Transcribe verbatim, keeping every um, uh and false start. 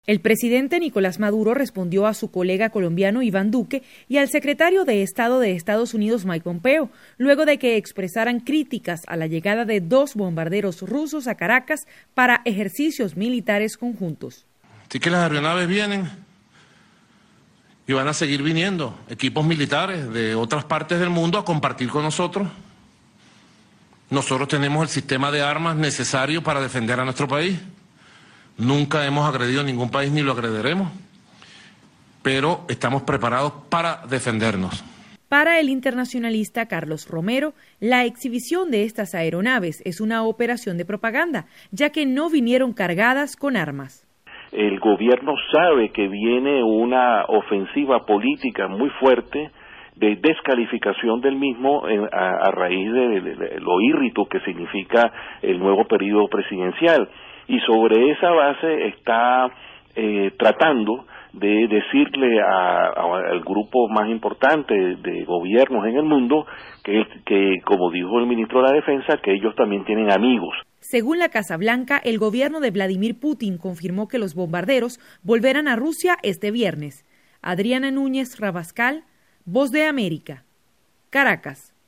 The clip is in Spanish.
El presidente Nicolás Maduro respondió a su colega colombiano Iván Duque y al secretario de Estado de Estados Unidos Mike Pompeo, luego de que expresaran críticas a la llegada de dos bombarderos rusos a Caracas para ejercicios militares conjuntos. Así que las aeronaves vienen y van a seguir viniendo equipos militares de otras partes del mundo a compartir con nosotros. Nosotros tenemos el sistema de armas necesario para defender a nuestro país. Nunca hemos agredido a ningún país ni lo agrederemos, pero estamos preparados para defendernos. Para el internacionalista Carlos Romero, la exhibición de estas aeronaves es una operación de propaganda, ya que no vinieron cargadas con armas. El gobierno sabe que viene una ofensiva política muy fuerte de descalificación del mismo eh, a, a raíz de, de, de lo írrito que significa el nuevo periodo presidencial. Y sobre esa base está eh, tratando de decirle a, a, al grupo más importante de, de gobiernos en el mundo que, que, como dijo el ministro de la Defensa, que ellos también tienen amigos. Según la Casa Blanca, el gobierno de Vladimir Putin confirmó que los bombarderos volverán a Rusia este viernes. Adriana Núñez Rabascal, Voz de América, Caracas.